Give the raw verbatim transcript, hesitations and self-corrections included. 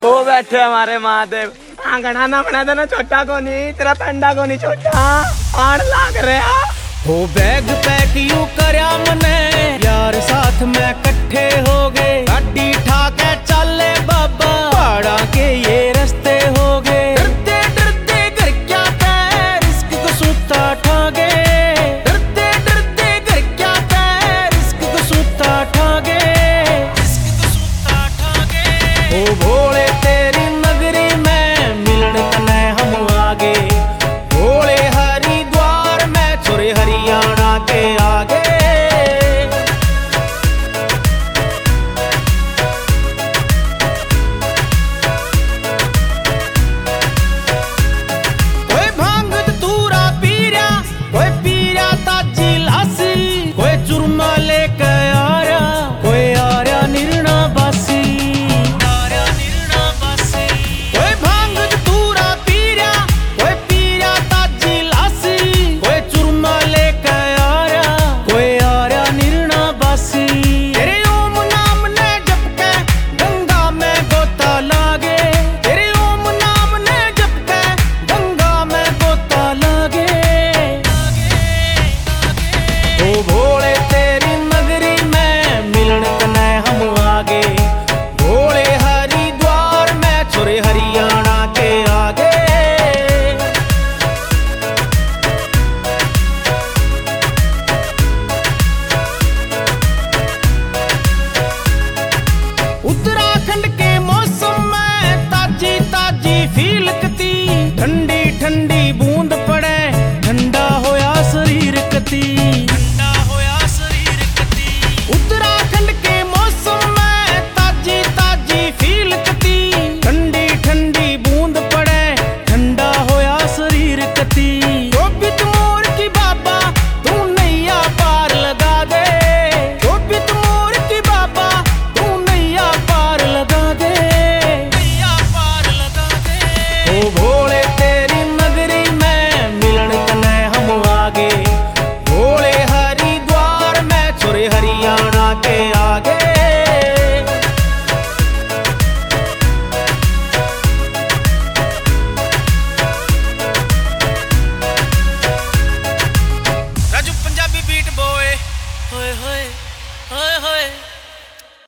वो बैठे हमारे महादेव आंगना ना बना देना छोटा को नहीं तेरा पेंडा को नहीं छोटा आड़ लाग रहा हो बैग पैक यू करया मने यार साथ में कट्ठे हो गए गाड़ी ठा के चले बाबा